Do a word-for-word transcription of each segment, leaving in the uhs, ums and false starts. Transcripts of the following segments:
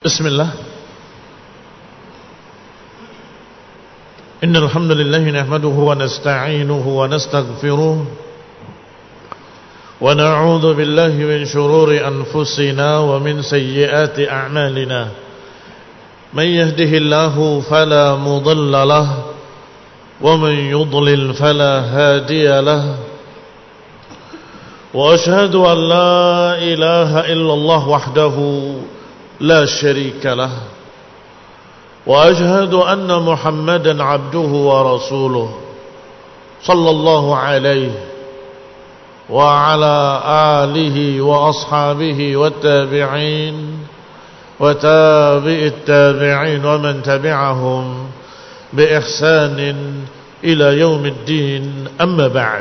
Bismillah. Innal hamdalillah nahmaduhu wa nasta'inuhu wa nastaghfiruh wa na'udzu billahi min shururi anfusina wa min sayyiati a'malina. Man yahdihillahu fala mudilla lahu wa man yudlil fala hadiya lahu. Wa ashhadu an la ilaha illallah wahdahu la syarika lahu. وأشهد أن محمدا عبده ورسوله صلى الله عليه وعلى آله وأصحابه والتابعين وتابع التابعين ومن تبعهم بإحسان إلى يوم الدين أما بعد.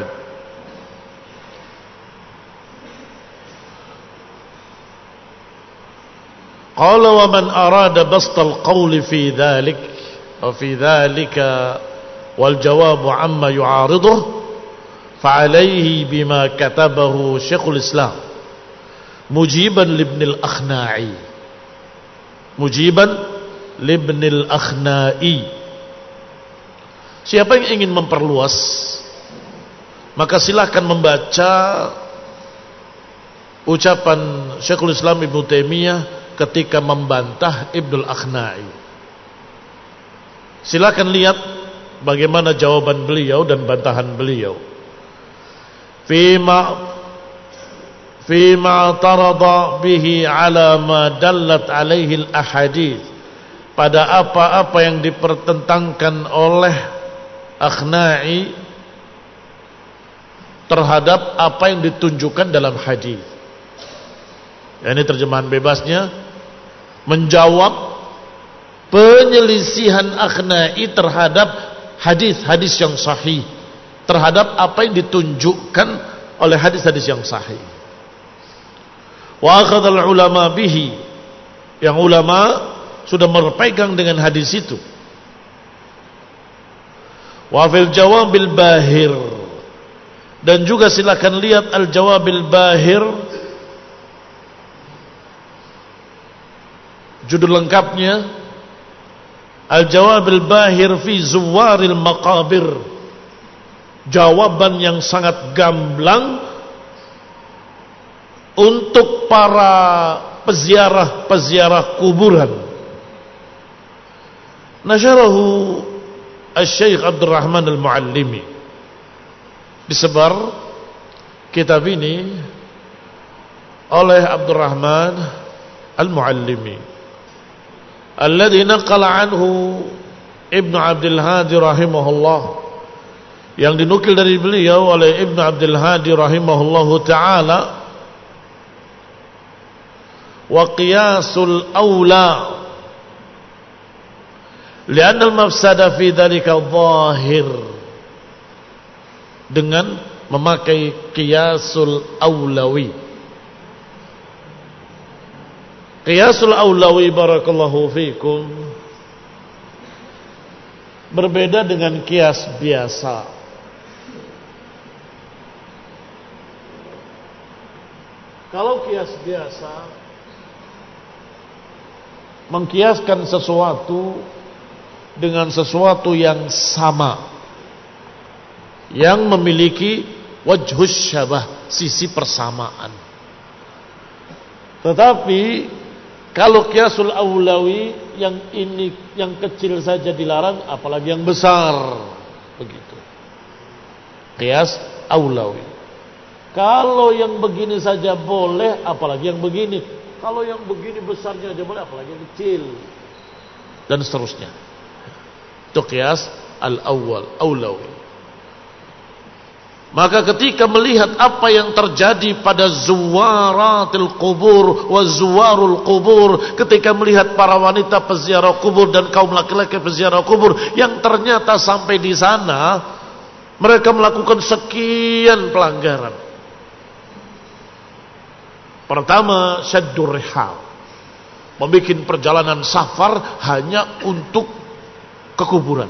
Qala wa man arada bastal qawli fi dhalik wa fi dhalika wal jawabu amma yu'ariduh fa'alayhi bima katabahu Syekhul Islam mujiban libnil akhna'i mujiban libnil akhna'i. Siapa yang ingin memperluas maka silakan membaca ucapan Syekhul Islam Ibnu Taimiyah ketika membantah Ibnul Akhna'i. Silakan lihat bagaimana jawaban beliau dan bantahan beliau. Fima fima tarada bihi ala ma dallat alaihi al-ahadits. Pada apa-apa yang dipertentangkan oleh Akhna'i terhadap apa yang ditunjukkan dalam hadis. Ya, ini terjemahan bebasnya menjawab penyelisihan Akhna'i terhadap hadis-hadis yang sahih, terhadap apa yang ditunjukkan oleh hadis-hadis yang sahih. Wa akhadhal ulama bihi, yang ulama sudah berpegang dengan hadis itu. Wa fil jawabil bahir, dan juga silakan lihat al jawabil bahir, judul lengkapnya Al-Jawabil Bahir fi Zuwaril Maqabir, jawaban yang sangat gamblang untuk para peziarah-peziarah kuburan. Nasyarahu Asy-Syaikh Abdurrahman Al-Muallimi, disebar kitab ini oleh Abdurrahman Al-Muallimi alladzi naqala anhu Ibnu Abdul Hadi rahimahullah, yang dinukil dari beliau oleh Ibnu Abdul Hadi rahimahullahu taala. Wa qiyasul aula li'anna al-mafsada fi dhalika dhahir, dengan memakai qiyasul aulawi. Qiyasul aulawi barakallahu fikum berbeda dengan qiyas biasa. Kalau qiyas biasa mengkiaskan sesuatu dengan sesuatu yang sama, yang memiliki wajhus syabah, sisi persamaan. Tetapi kalau qiyasul aulawi, yang ini yang kecil saja dilarang, apalagi yang besar, begitu. Qiyas aulawi. Kalau yang begini saja boleh, apalagi yang begini. Kalau yang begini besarnya aja boleh, apalagi yang kecil, dan seterusnya. Itu qiyas al-awwal, aulawi. Maka ketika melihat apa yang terjadi pada zuwaratil kubur wa zuwarul kubur, ketika melihat para wanita peziarah kubur dan kaum laki-laki peziarah kubur yang ternyata sampai di sana mereka melakukan sekian pelanggaran. Pertama, syaddur rihal, membuat perjalanan safar hanya untuk ke kuburan.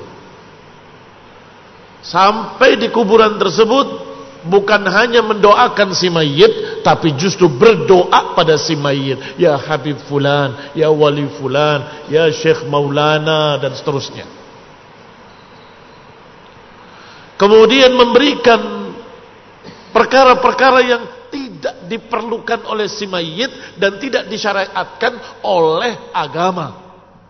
Sampai di kuburan tersebut bukan hanya mendoakan si mayit, tapi justru berdoa pada si mayit. Ya Habib Fulan, ya Wali Fulan, ya Syekh Maulana, dan seterusnya. Kemudian memberikan perkara-perkara yang tidak diperlukan oleh si mayit dan tidak disyariatkan oleh agama.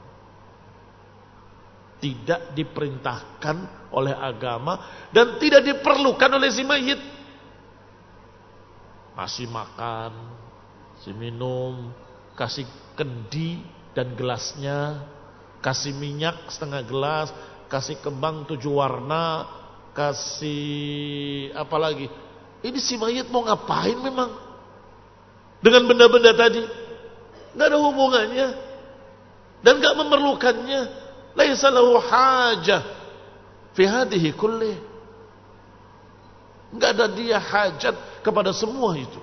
Tidak diperintahkan oleh agama dan tidak diperlukan oleh si mayit. Kasih makan, kasih minum, kasih kendi dan gelasnya, kasih minyak setengah gelas, kasih kembang tujuh warna, kasih apa lagi? Ini si mayit mau ngapain memang dengan benda-benda tadi? Gak ada hubungannya dan gak memerlukannya. Laisa lahu hajah fi hadhihi kullih. Enggak ada dia hajat kepada semua itu.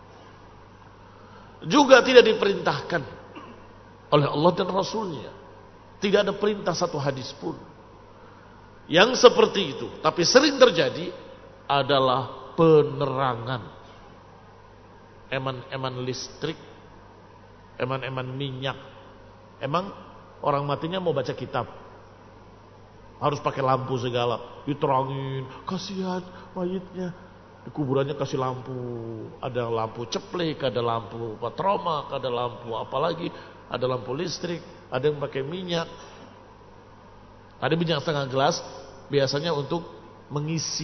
Juga tidak diperintahkan oleh Allah dan Rasulnya. Tidak ada perintah satu hadis pun yang seperti itu. Tapi sering terjadi adalah penerangan. Eman-eman listrik, eman-eman minyak. Emang orang matinya mau baca kitab, harus pakai lampu segala, diterangin, kasihan mayitnya, di kuburannya kasih lampu, ada lampu ceplek, ada lampu patromak, ada lampu apalagi, ada lampu listrik, ada yang pakai minyak, ada minyak setengah gelas, biasanya untuk mengisi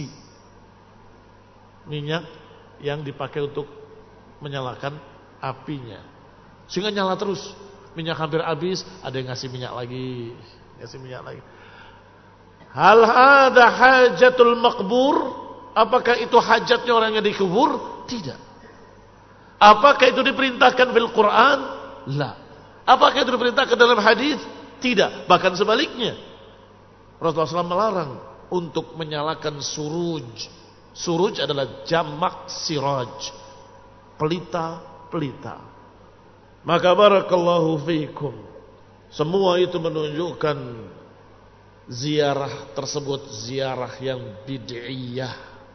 minyak yang dipakai untuk menyalakan apinya, sehingga nyala terus. Minyak hampir habis, ada yang ngasih minyak lagi, ngasih minyak lagi. Hal ada hajatul makbur? Apakah itu hajatnya orang yang dikubur? Tidak. Apakah itu diperintahkan fil Quran? La. Apakah itu diperintahkan dalam hadis? Tidak. Bahkan sebaliknya, Rasulullah shallallahu alaihi wasallam melarang untuk menyalakan suruj. Suruj adalah jamak siraj, pelita-pelita. Maka barakallahu fiikum, semua itu menunjukkan ziarah tersebut ziarah yang bid'iyah,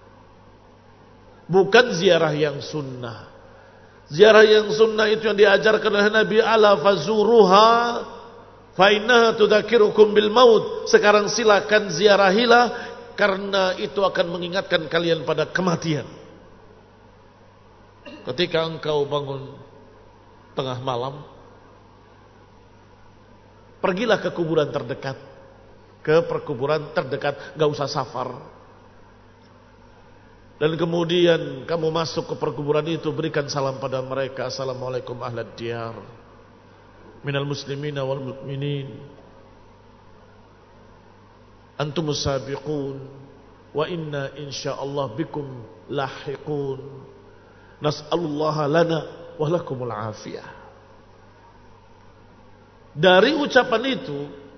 bukan ziarah yang sunnah. Ziarah yang sunnah itu yang diajarkan oleh Nabi, ala fazuruha fa innaha tudzakirukum bil maut. Sekarang silakan ziarahilah karena itu akan mengingatkan kalian pada kematian. Ketika engkau bangun tengah malam, pergilah ke kuburan terdekat, ke perkuburan terdekat, gak usah safar. Dan kemudian kamu masuk ke perkuburan itu, berikan salam pada mereka, assalamualaikum ahlad diyar minal muslimina wal mu'minin, antumus sabiqun wa inna insyaallah bikum lahiqun, nas'alullaha lana walakumul afiyah. Dari ucapan itu,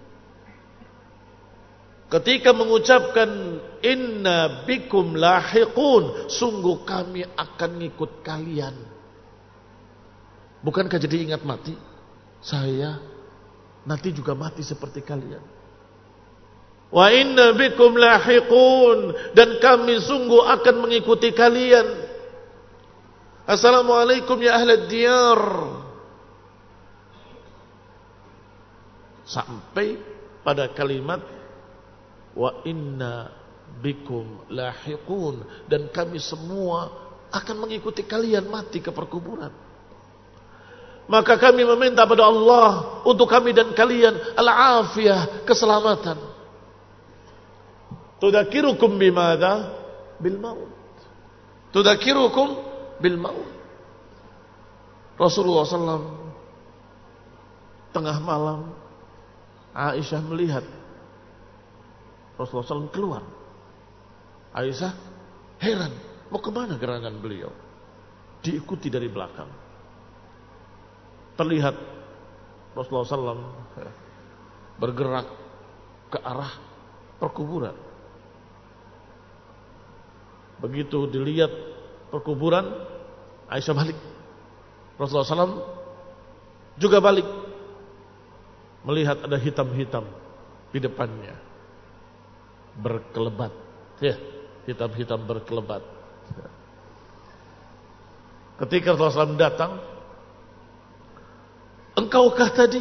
ketika mengucapkan inna bikum lahiqun, sungguh kami akan ngikut kalian. Bukankah jadi ingat mati? Saya nanti juga mati seperti kalian. Wa inna bikum lahiqun, dan kami sungguh akan mengikuti kalian. Assalamualaikum ya ahlad diyar. Sampai pada kalimat wa inna bikum lahiqun, dan kami semua akan mengikuti kalian mati ke perkuburan. Maka kami meminta pada Allah untuk kami dan kalian al-afiyah, keselamatan. Tudzakirukum bimadza? Bil maut. Tudzakirukum bil maut. Rasulullah shallallahu alaihi wasallam tengah malam, Aisyah melihat Rasulullah shallallahu alaihi wasallam keluar. Aisyah heran, mau kemana gerangan beliau? Diikuti dari belakang. Terlihat Rasulullah shallallahu alaihi wasallam bergerak ke arah perkuburan. Begitu dilihat perkuburan, Aisyah balik. Rasulullah shallallahu alaihi wasallam juga balik. Melihat ada hitam-hitam di depannya, berkelebat. Ya, hitam-hitam berkelebat. Ketika Rasulullah shallallahu alaihi wasallam datang, engkaukah tadi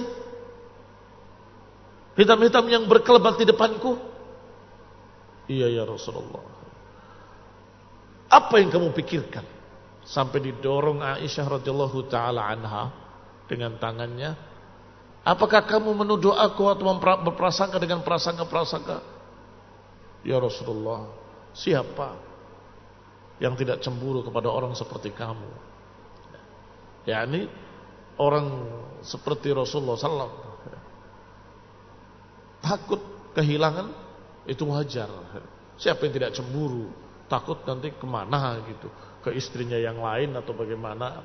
hitam-hitam yang berkelebat di depanku? Iya ya Rasulullah. Apa yang kamu pikirkan? Sampai didorong Aisyah radhiyallahu taala anha dengan tangannya. Apakah kamu menuduh aku atau berprasangka dengan prasangka-prasangka? Ya Rasulullah, siapa yang tidak cemburu kepada orang seperti kamu? yakni orang seperti Rasulullah sallallahu alaihi wasallam takut kehilangan itu wajar. Siapa yang tidak cemburu, takut nanti kemana gitu, ke istrinya yang lain atau bagaimana.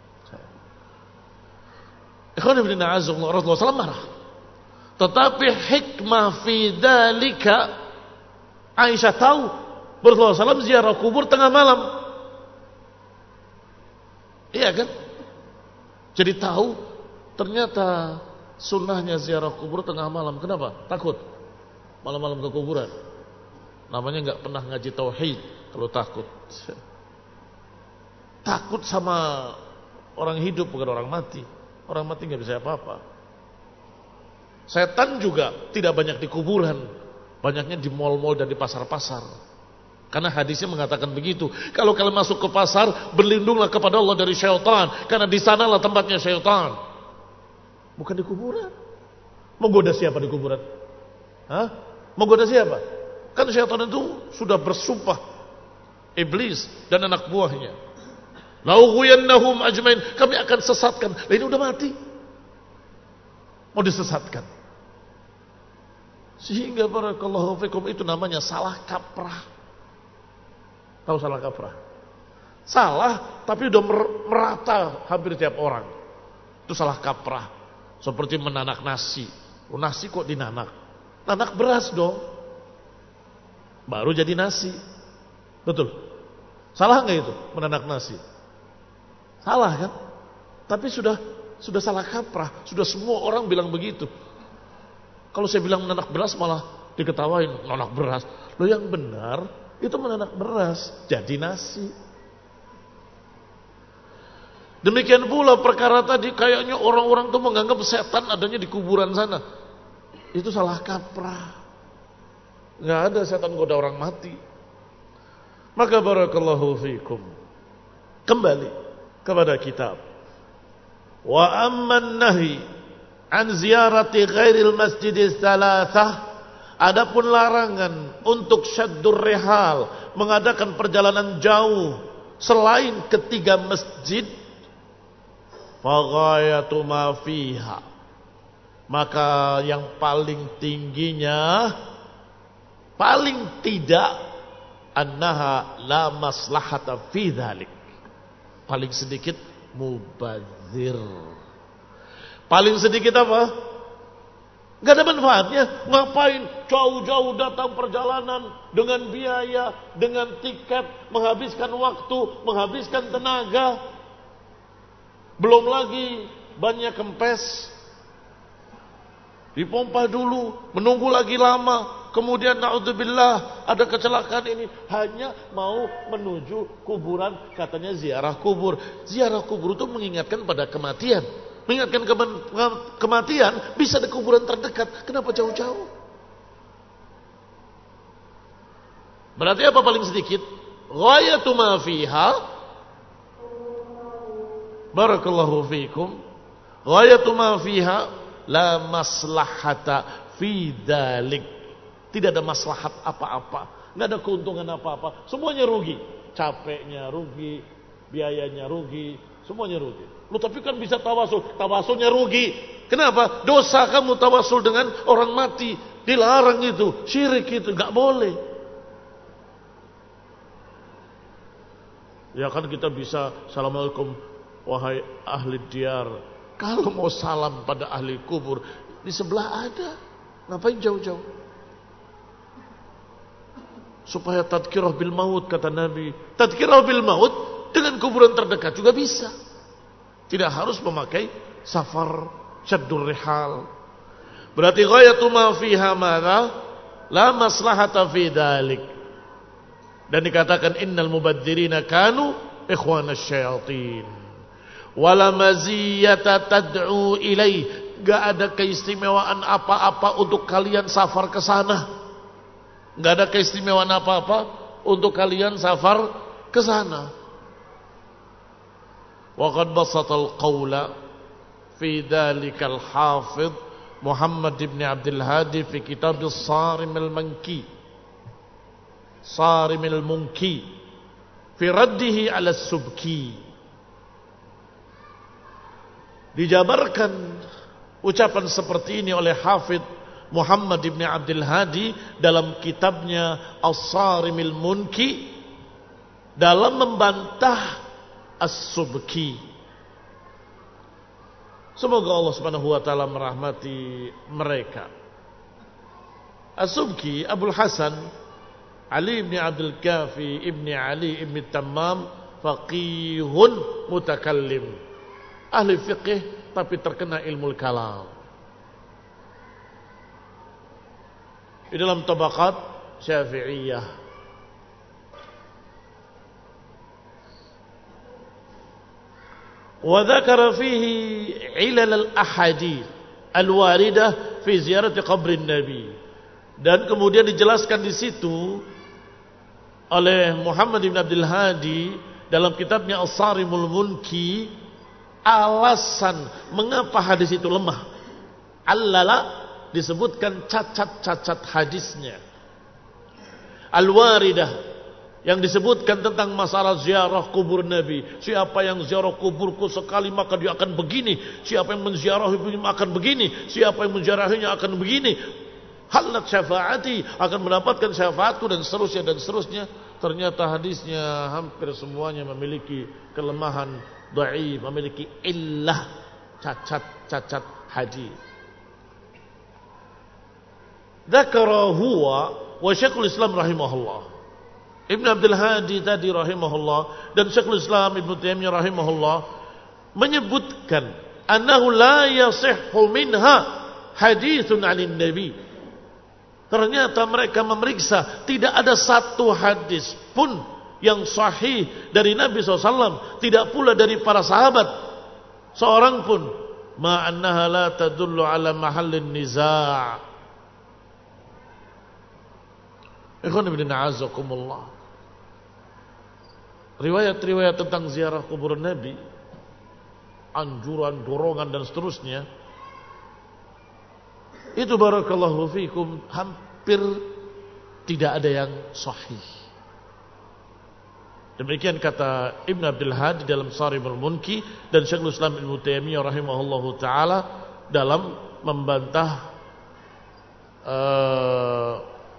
Ikhwan ibn a'azzallahu Rasulullah sallallahu alaihi wasallam marah. Tetapi hikmah fi dalika, Aisyah tahu Rasulullah sallallahu alaihi wasallam ziarah kubur tengah malam. Iya kan? Jadi tahu ternyata sunnahnya ziarah kubur tengah malam. Kenapa? Takut malam-malam ke kuburan. Namanya nggak pernah ngaji tauhid kalau takut. Takut sama orang hidup bukan orang mati. Orang mati nggak bisa apa-apa. Setan juga tidak banyak di kuburan, banyaknya di mal-mal dan di pasar-pasar. Karena hadisnya mengatakan begitu. Kalau kalian masuk ke pasar, berlindunglah kepada Allah dari syaitan, karena di sanalah tempatnya syaitan. Bukan di kuburan. Mau goda siapa di kuburan? Hah? Mau goda siapa? Kan syaitan itu sudah bersumpah, iblis dan anak buahnya. La'ughwiyannahum ajmain, kami akan sesatkan. Lah ini udah mati, mau disesatkan. Sehingga barakallahu fikum itu namanya salah kaprah. Tahu salah kaprah? Salah tapi udah merata hampir tiap orang. Itu salah kaprah. Seperti menanak nasi. Oh, nasi kok dinanak? Nanak beras dong, baru jadi nasi. Betul? Salah nggak itu menanak nasi? Salah kan? Tapi sudah sudah salah kaprah. Sudah semua orang bilang begitu. Kalau saya bilang menanak beras malah diketawain, menanak beras. Loh yang benar itu menanak beras jadi nasi. Demikian pula perkara tadi, kayaknya orang-orang tuh menganggap setan adanya di kuburan sana. Itu salah kaprah. Nggak ada setan goda orang mati. Maka barakallahu fikum, kembali kepada kitab. Wa amman nahi an ziyarati ghairil masjidis thalathah, adapun larangan untuk syaddur rihal, mengadakan perjalanan jauh selain ketiga masjid, faghayatu ma fiha, maka yang paling tingginya, paling tidak, annaha la maslahata fi dzalik, paling sedikit mubadzir. Paling sedikit apa? Gak ada manfaatnya. Ngapain jauh-jauh datang perjalanan dengan biaya, dengan tiket, menghabiskan waktu, menghabiskan tenaga. Belum lagi banyak kempes, dipompa dulu, menunggu lagi lama. Kemudian na'udzubillah ada kecelakaan ini. Hanya mau menuju kuburan, katanya ziarah kubur. Ziarah kubur itu mengingatkan pada kematian. Mengingatkan kematian bisa di kuburan terdekat. Kenapa jauh-jauh? Berarti apa paling sedikit? Ghayatu ma fiha, barakallahu fikum, ghayatu ma fiha la maslahata fi dzalik. Tidak ada maslahat apa-apa, nggak ada keuntungan apa-apa, semuanya rugi. Capeknya rugi, biayanya rugi, semuanya rugi. Lu tapi kan bisa tawasul, tawasulnya rugi. Kenapa? Dosa kamu tawasul dengan orang mati, dilarang itu, syirik itu, nggak boleh. Ya kan kita bisa assalamualaikum wahai ahli diyar. Kalau mau salam pada ahli kubur, di sebelah ada, ngapain jauh-jauh? Supaya tadkirah bil maut, kata Nabi. Tadkirah bil maut dengan kuburan terdekat juga bisa. Tidak harus memakai safar syaddur rihal. Berarti ghayatu ma fiha madza la maslahata fi dzalik. Dan dikatakan innal mubadzirina kanu ikhwanasy syayatin. Wala maziyata tad'u ilaih. Gak ada keistimewaan apa-apa untuk kalian safar ke sana. Gak ada keistimewaan apa-apa untuk kalian safar ke sana. Wa qad basata al-qawla fi dhalika al-hafidh Muhammad ibn Abdul Hadi fi kitab As-Sarim al-Manki. Sarim al-Munki fi raddihi ala as-Subki. Dijabarkan ucapan seperti ini oleh Hafidh Muhammad ibn Abdul Hadi dalam kitabnya As-Sarimil Munki dalam membantah As-Subki. Semoga Allah Subhanahu wa taala merahmati mereka. As-Subki Abul Hasan Ali ibn Abdul Kafi ibn Ali ibn Tammam faqihun mutakallim. Ahli fiqih tapi terkena ilmu kalam. Di dalam tabaqat Syafi'iyah. Wa dzakara fihi ilal al-ahadits al-waridah fi ziyarati qabrin nabi. Dan kemudian dijelaskan di situ oleh Muhammad bin Abdul Hadi dalam kitabnya As-Sarimul Munki alasan mengapa hadis itu lemah. Allala disebutkan cacat-cacat hadisnya. Al-waridah yang disebutkan tentang masalah ziarah kubur Nabi. Siapa yang ziarah kuburku sekali maka dia akan begini. Siapa yang menziarahinya akan begini. Siapa yang menziarahinya akan begini. Halat syafaati akan mendapatkan syafaatku dan seterusnya dan seterusnya. Ternyata hadisnya hampir semuanya memiliki kelemahan dhaif, memiliki illah, cacat-cacat hadis. Dzakara huwa wa Syekhul Islam rahimahullah. Ibn Abdul Hadi tadi rahimahullah dan Syekhul Islam Ibn Taimiyah rahimahullah menyebutkan annahu la yasihhu minha haditsun 'anil nabi. Ternyata mereka memeriksa tidak ada satu hadis pun yang sahih dari Nabi shallallahu alaihi wasallam, tidak pula dari para sahabat seorang pun. Ma'annaha la tadullu ala mahallin niza'. Ikhwan ibn a'azakumullah. Riwayat-riwayat tentang ziarah kubur Nabi, anjuran, dorongan dan seterusnya, itu barakallahu fikum hampir tidak ada yang sahih. Demikian kata Ibn Abdul Hadi dalam Sarimul Munki dan Syekhul Islam Ibn Taimiyah rahimahullahu taala dalam membantah uh,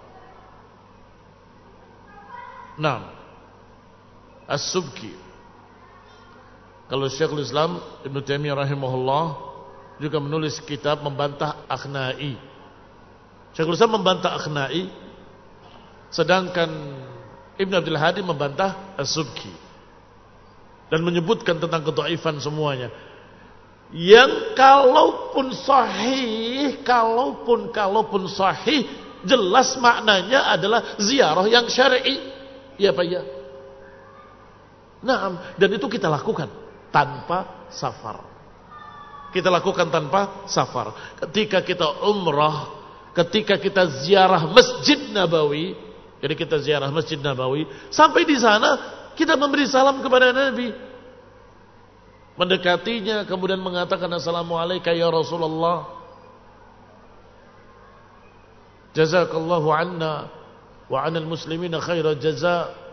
Naam As-Subki. Kalau Syekhul Islam Ibn Taimiyah rahimahullah juga menulis kitab membantah Akhnai. Syekhul Islam membantah Akhnai, sedangkan Ibn Abdul Hadi membantah As-Subki dan menyebutkan tentang kedhaifan semuanya. Yang kalaupun sahih, kalaupun kalaupun sahih, jelas maknanya adalah ziarah yang syar'i. Iya Pak ya. Naam, dan itu kita lakukan tanpa safar. Kita lakukan tanpa safar. Ketika kita umrah, ketika kita ziarah Masjid Nabawi, jadi kita ziarah Masjid Nabawi, sampai di sana kita memberi salam kepada Nabi, mendekatinya, kemudian mengatakan assalamualaikum ya Rasulullah, jazakallahu anna wa anal muslimina khaira jazaa.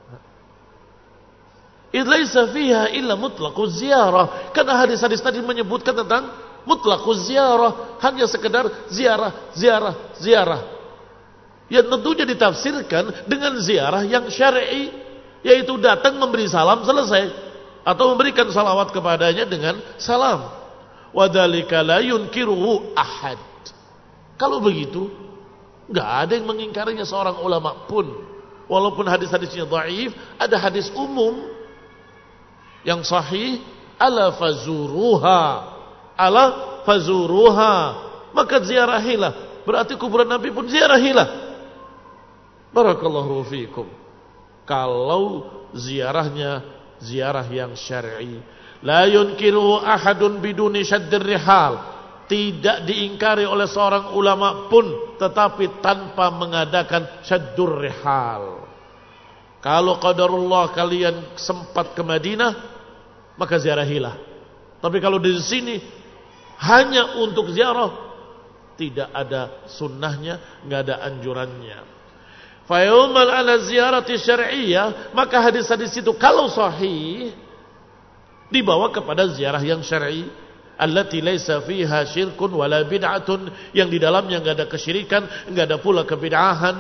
Idlaisa fiha illa mutlaquz ziyarah. Karena hadis-hadis tadi menyebutkan tentang mutlaquz ziyarah, hanya sekedar ziarah, ziarah, ziarah. Yang tentunya ditafsirkan dengan ziarah yang syar'i, yaitu datang memberi salam selesai atau memberikan salawat kepadanya dengan salam. Wa dzalika la yunkiruhu ahad. Kalau begitu, enggak ada yang mengingkarinya seorang ulama pun. Walaupun hadis-hadisnya dhaif, ada hadis umum yang sahih, ala fazuruha, ala fazuruha, maka ziarahilah. Berarti kuburan Nabi pun ziarahilah. Barakallahu fiikum. Kalau ziarahnya ziarah yang syar'i. La yunkiru ahadun biduni syaddir rihal. Tidak diingkari oleh seorang ulama pun, tetapi tanpa mengadakan syaddur rihal. Kalau qadarullah kalian sempat ke Madinah, maka ziarahilah. Tapi kalau di sini hanya untuk ziarah, tidak ada sunnahnya, nggak ada anjurannya. Fa yaumal ala ziyarati syar'iyyah, maka hadis-hadis itu kalau sahih dibawa kepada ziarah yang syar'i, allati laisa fiha syirkun wala bid'atun, yang di dalamnya enggak ada kesyirikan, enggak ada pula kebid'ahan.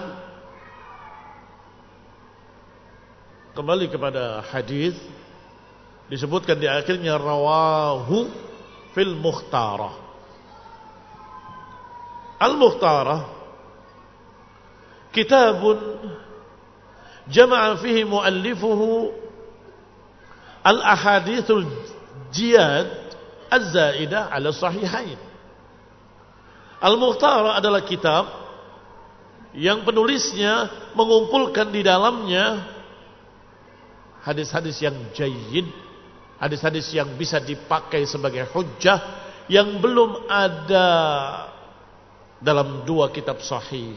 Kembali kepada hadis, disebutkan di akhirnya rawahu fil mukhtarah. Al-mukhtarah kitabun jama'a fihi muallifuhu al-ahadithul jiyad Az-Zaidah ala Sahihain. Al-Mukhtar adalah kitab yang penulisnya mengumpulkan di dalamnya hadis-hadis yang jayyid, hadis-hadis yang bisa dipakai sebagai hujjah, yang belum ada dalam dua kitab sahih.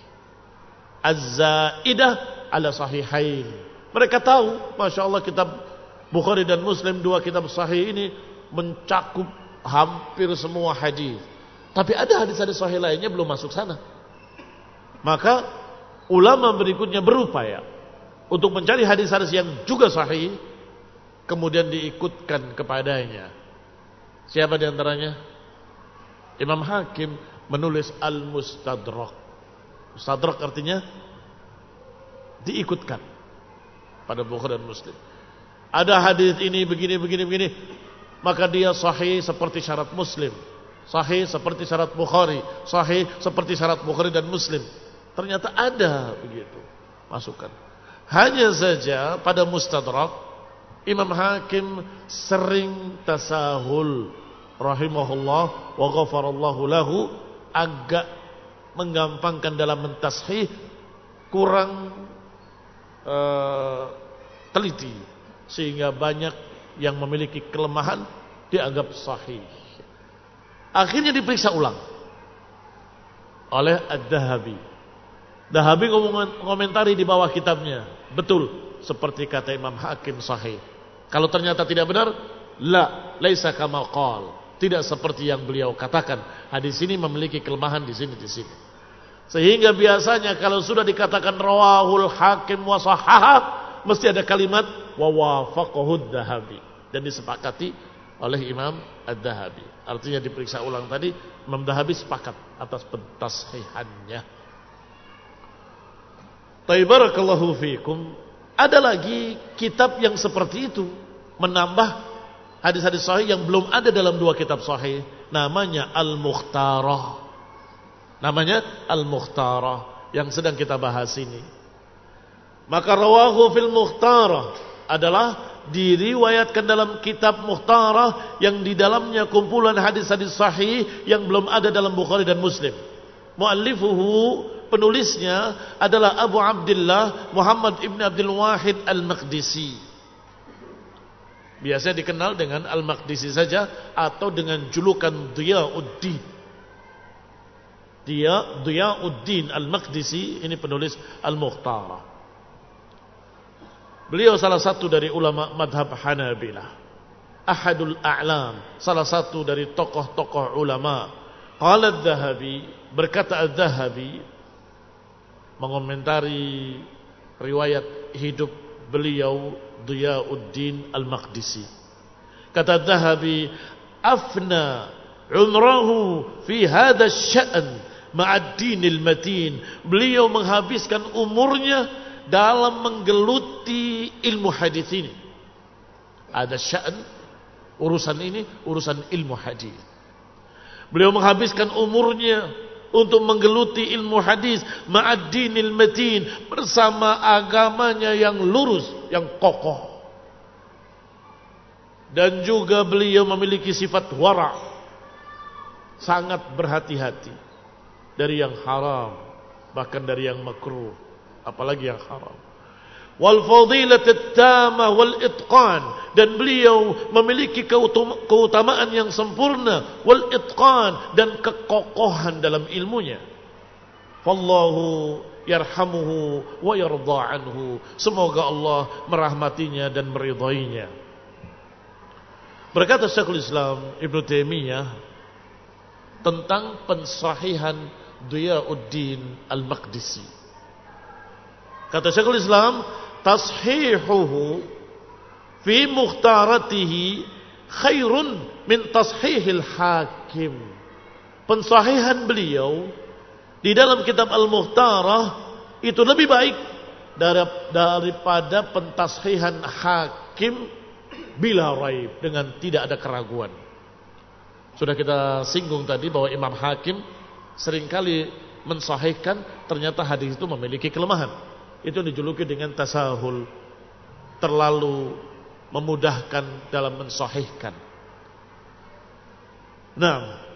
Az-Zaidah ala Sahihain. Mereka tahu, Masya Allah, kitab Bukhari dan Muslim, dua kitab sahih ini mencakup hampir semua hadis. Tapi ada hadis-hadis sahih lainnya belum masuk sana. Maka ulama berikutnya berupaya untuk mencari hadis-hadis yang juga sahih, kemudian diikutkan kepadanya. Siapa di antaranya? Imam Hakim menulis Al-Mustadrak. Mustadrak artinya diikutkan pada Bukhari dan Muslim. Ada hadis ini begini begini begini, maka dia sahih seperti syarat Muslim, sahih seperti syarat Bukhari, sahih seperti syarat Bukhari dan Muslim. Ternyata ada begitu masukan. Hanya saja pada Mustadrak Imam Hakim sering tasahul rahimahullah wa ghafarallahu lahu, agak menggampangkan dalam mentashih, kurang uh, teliti, sehingga banyak yang memiliki kelemahan dianggap sahih. Akhirnya diperiksa ulang oleh Ad-Dahabi. Dahabi komentari di bawah kitabnya, betul seperti kata Imam Hakim sahih. Kalau ternyata tidak benar, la laisa kama qal, tidak seperti yang beliau katakan. Hadis ini memiliki kelemahan di sini di sini. Sehingga biasanya kalau sudah dikatakan rawahul Hakim wa sahhaha, mesti ada kalimat wa wafaqahu Ad-Dahabi, dan disepakati oleh Imam Ad-Dahabi. Artinya diperiksa ulang tadi, Imam Dahabi sepakat atas pentashihannya. Taibarakallahu fikum. Ada lagi kitab yang seperti itu, menambah hadis-hadis sahih yang belum ada dalam dua kitab sahih. Namanya Al-Mukhtarah. Namanya Al-Mukhtarah yang sedang kita bahas ini. Maka rawahu fil Mukhtarah adalah diriwayatkan dalam kitab Mukhtarah yang di dalamnya kumpulan hadis-hadis sahih yang belum ada dalam Bukhari dan Muslim. Muallifuhu, penulisnya adalah Abu Abdullah Muhammad ibn Abdul Wahid Al-Maqdisi. Biasanya dikenal dengan Al-Maqdisi saja atau dengan julukan Diyauddin. Dia Diyauddin Al-Maqdisi, ini penulis Al-Mukhtarah. Beliau salah satu dari ulama madhab Hanabilah, ahadul a'lam, salah satu dari tokoh-tokoh ulama. Qala Adz-Dzahabi, berkata Adz-Dzahabi mengomentari riwayat hidup beliau Diyauddin Al-Maqdisi. Kata Adz-Dzahabi, afna umrahu fi hadha asy-sya'n ma'ad dinil matin. Beliau menghabiskan umurnya dalam menggeluti ilmu hadis ini. Ada sya'n, urusan ini urusan ilmu hadis. Beliau menghabiskan umurnya untuk menggeluti ilmu hadis ma'ad dinil matin, bersama agamanya yang lurus, yang kokoh. Dan juga beliau memiliki sifat wara', sangat berhati-hati dari yang haram, bahkan dari yang makruh, apalagi yang haram. wal fadilatit tamah wal itqan, dan beliau memiliki keutamaan yang sempurna, wal itqan, dan kekokohan dalam ilmunya. Wallahu yarhamuhu wa yarda anhu. Semoga Allah merahmatinya dan meridainya. Berkata Syekhul Islam Ibnu Taimiyah tentang pensahihan Diyauddin Al-Maqdisi. Kata Syekhul Islam, tashihuhu fi mukhtaratihi khairun min tashihil hakim. Pensahihan beliau di dalam kitab Al-Mukhtarah itu lebih baik daripada pentashihan hakim bila raib, dengan tidak ada keraguan. Sudah kita singgung tadi bahwa Imam Hakim seringkali mensahihkan, ternyata hadis itu memiliki kelemahan. Itu dijuluki dengan tasahul, terlalu memudahkan dalam mensahihkan. Nah,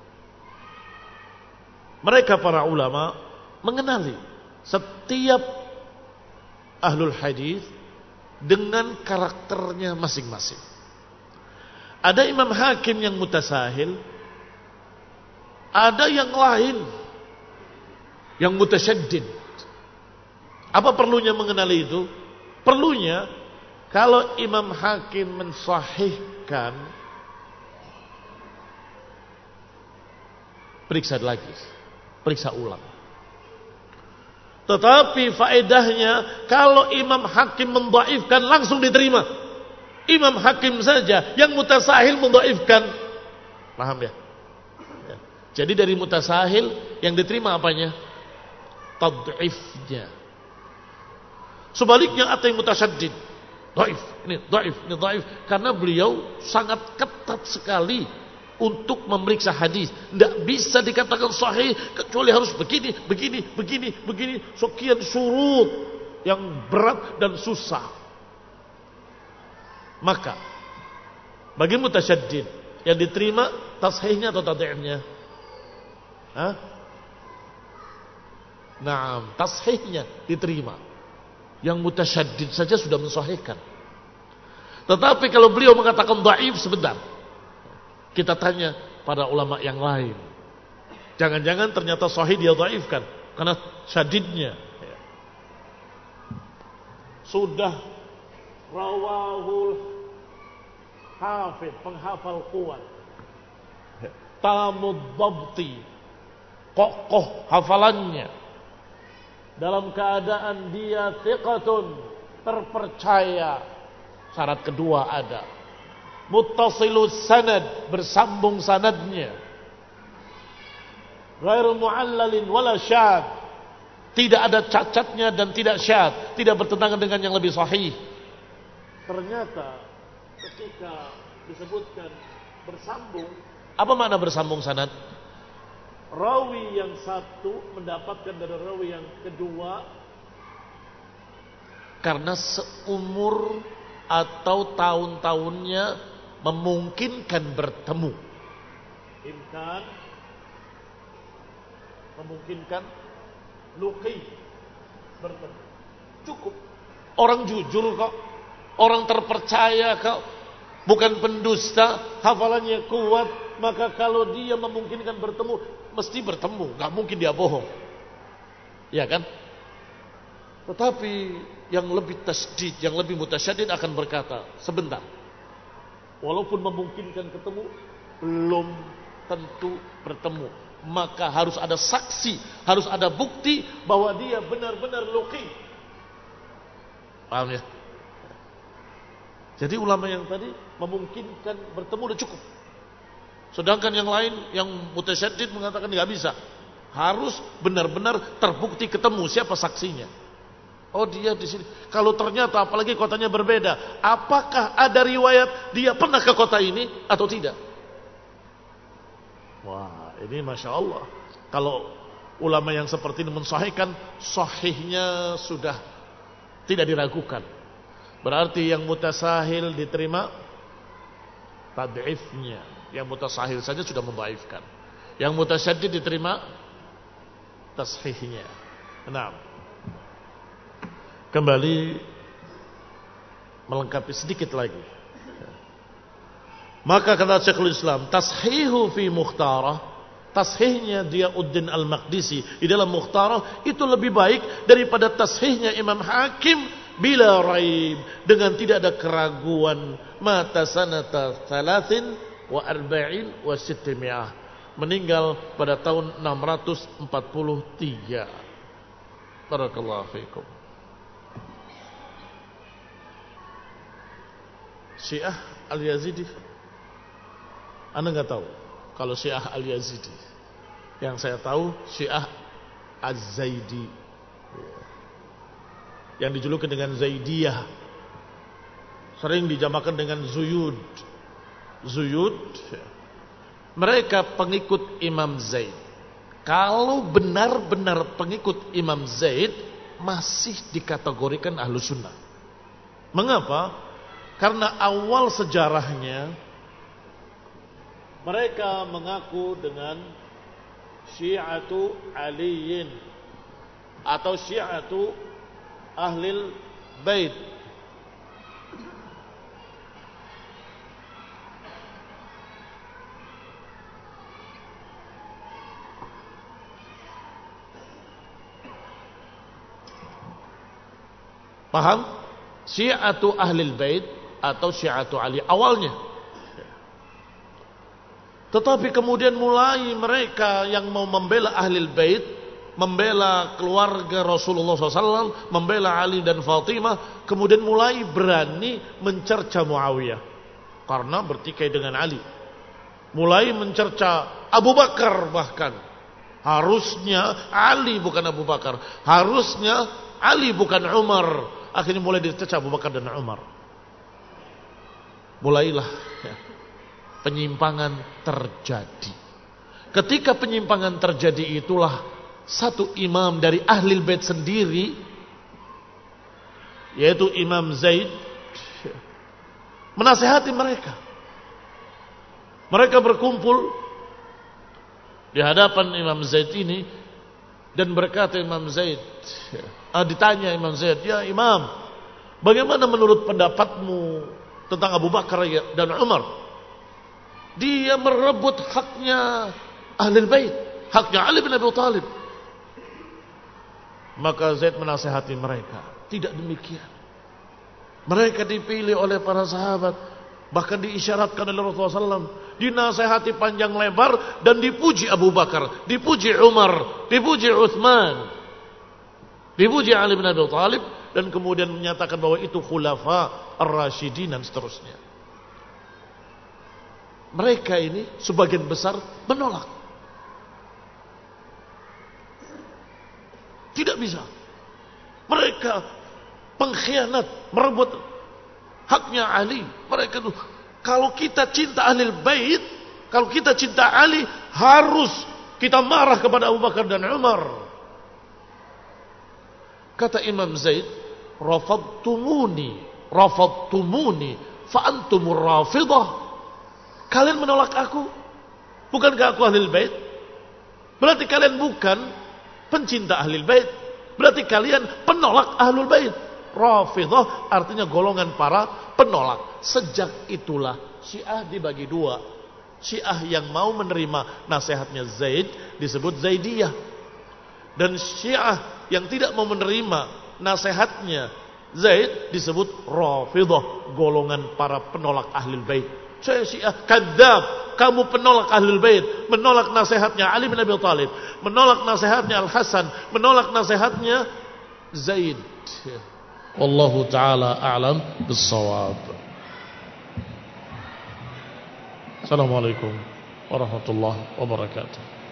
mereka para ulama mengenali setiap ahlul hadis dengan karakternya masing-masing. Ada Imam Hakim yang mutasahil, ada yang lain yang mutasyaddid. Apa perlunya mengenali itu? Perlunya kalau Imam Hakim mensahihkan, periksa lagi, periksa ulang. Tetapi faedahnya kalau Imam Hakim mendhaifkan langsung diterima. Imam Hakim saja yang mutasahil mendhaifkan. Paham ya? Ya. Jadi dari mutasahil yang diterima apanya? Tad'ifnya. Sebaliknya ada yang mutasyaddid, dhaif, ini dhaif, ini dhaif, karena beliau sangat ketat sekali untuk memeriksa hadis. Tidak bisa dikatakan sahih kecuali harus begini, begini, begini, begini. Sekian syurut yang berat dan susah. Maka bagi mutasyaddid yang diterima tashihnya atau tad'ifnya? Hah? Naam, tashihnya diterima. Yang mutasyaddid saja sudah mensahihkan. Tetapi kalau beliau mengatakan dhaif, sebentar, kita tanya pada ulama yang lain. Jangan-jangan ternyata sahih dia dhaifkan karena syadidnya. Sudah rawahul hafid, penghafal kuat, tamud dhabti, kokoh hafalannya, dalam keadaan dia thiqatun, terpercaya. Syarat kedua ada muttasilus sanad, bersambung sanadnya, ghairu mu'allalin wala syad, tidak ada cacatnya dan tidak syad, tidak bertentangan dengan yang lebih sahih. Ternyata ketika disebutkan bersambung, apa makna bersambung sanad? Rawi yang satu mendapatkan dari rawi yang kedua karena seumur atau tahun-tahunnya memungkinkan bertemu. Imkan, memungkinkan luqi, bertemu. Cukup. Orang jujur kok, orang terpercaya kok, bukan pendusta, hafalannya kuat. Maka kalau dia memungkinkan bertemu, mesti bertemu, gak mungkin dia bohong. Ya kan? Tetapi yang lebih tasdid, yang lebih mutasyaddid akan berkata, sebentar, walaupun memungkinkan ketemu, belum tentu bertemu. Maka harus ada saksi, harus ada bukti bahwa dia benar-benar luqi. Paham ya? Jadi ulama yang tadi memungkinkan bertemu udah cukup. Sedangkan yang lain yang mutasyaddid mengatakan nggak bisa. Harus benar-benar terbukti ketemu, siapa saksinya. Oh dia di sini. Kalau ternyata apalagi kotanya berbeda, apakah ada riwayat dia pernah ke kota ini atau tidak? Wah, ini masya Allah. Kalau ulama yang seperti ini mensahihkan, sahihnya sudah tidak diragukan. Berarti yang mutasahil diterima tad'ifnya. Yang mutasahil saja sudah membaifkan. Yang mutasyaddid diterima tashihnya. Nah, kembali melengkapi sedikit lagi. Maka kata Syekhul Islam, tashihu fi mukhtarah, tashihnya Diyauddin Al-Maqdisi di dalam Mukhtarah itu lebih baik daripada tashihnya Imam Hakim bila raib, dengan tidak ada keraguan, mata sanata thalathin wa arba'in wa sittimiyah, meninggal pada tahun enam ratus empat puluh tiga. Barakallahu fiikum. Syiah Al-Yazidi, Anda enggak tahu kalau Syiah Al-Yazidi. Yang saya tahu Syiah Az-Zaidi, yang dijuluki dengan Zaidiyah, sering dijamakan dengan Zuyud. Zuyud, mereka pengikut Imam Zaid. Kalau benar-benar pengikut Imam Zaid, masih dikategorikan ahlu sunnah. Mengapa? Karena awal sejarahnya mereka mengaku dengan Syi'atu Aliyin atau Syi'atu Ahlil Bait. Paham? Syi'atu Ahlil Bait atau Syi'atu Ali awalnya. Tetapi kemudian mulai mereka yang mau membela Ahlil Bait, membela keluarga Rasulullah shallallahu alaihi wasallam, membela Ali dan Fatimah, kemudian mulai berani mencerca Muawiyah karena bertikai dengan Ali. Mulai mencerca Abu Bakar, bahkan harusnya Ali bukan Abu Bakar, harusnya Ali bukan Umar. Akhirnya mulai dicerca Abu Bakar dan Umar. Mulailah ya, penyimpangan terjadi. Ketika penyimpangan terjadi, itulah satu imam dari Ahlul Bait sendiri, yaitu Imam Zaid, menasihati mereka. Mereka berkumpul di hadapan Imam Zaid ini dan berkata Imam Zaid, ah, ditanya Imam Zaid, ya Imam, bagaimana menurut pendapatmu tentang Abu Bakar dan Umar? Dia merebut haknya Ahlul Bait, haknya Ali bin Abi Thalib. Maka Zaid menasihati mereka, tidak demikian. Mereka dipilih oleh para sahabat, bahkan diisyaratkan oleh Rasulullah shallallahu alaihi wasallam, dinasihati panjang lebar dan dipuji Abu Bakar, dipuji Umar, dipuji Utsman, dipuji Ali bin Abi Thalib, dan kemudian menyatakan bahwa itu khulafa ar-rasyidin dan seterusnya. Mereka ini sebagian besar menolak. Tidak bisa. Mereka pengkhianat, merebut haknya Ali. Mereka itu, kalau kita cinta Ahlul Bait, kalau kita cinta Ali, harus kita marah kepada Abu Bakar dan Umar. Kata Imam Zaid, rafadtumuni, rafadtumuni, fa antumur rafidah. Kalian menolak aku, bukankah aku Ahlul Bait? Berarti kalian bukan pencinta Ahlul Bait, berarti kalian penolak Ahlul Bait. Rafidah artinya golongan para penolak. Sejak itulah Syiah dibagi dua. Syiah yang mau menerima nasihatnya Zaid disebut Zaidiyah, dan Syiah yang tidak mau menerima nasihatnya Zaid disebut Rafidah, golongan para penolak Ahlul Bait. Saya Syiah kadzab, kamu penolak Ahlul Bait, menolak nasihatnya Ali bin Abi Thalib, menolak nasihatnya Al-Hasan, menolak nasihatnya Zaid. Wallahu taala a'lam bis-shawab. Assalamualaikum warahmatullahi wabarakatuh.